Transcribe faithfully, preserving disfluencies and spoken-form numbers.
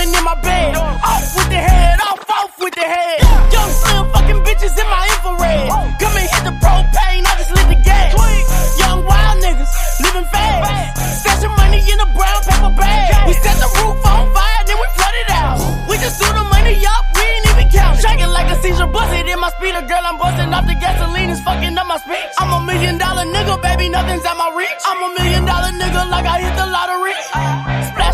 women in my bed. Off with the head, off, off with the head. Young slim fucking bitches in my infrared. Come and hit the propane, I just lit the gas. Young wild niggas, living fast. Stashing money in a brown paper bag. We set the roof on fire, then we flood it out. We just threw the money up, we ain't even count. Shaking like a seizure, busted in my speeder. Girl, I'm busting off the gasoline, it's fucking up my speech. I'm a million dollar nigga, baby, nothing's at my reach. I'm a million dollar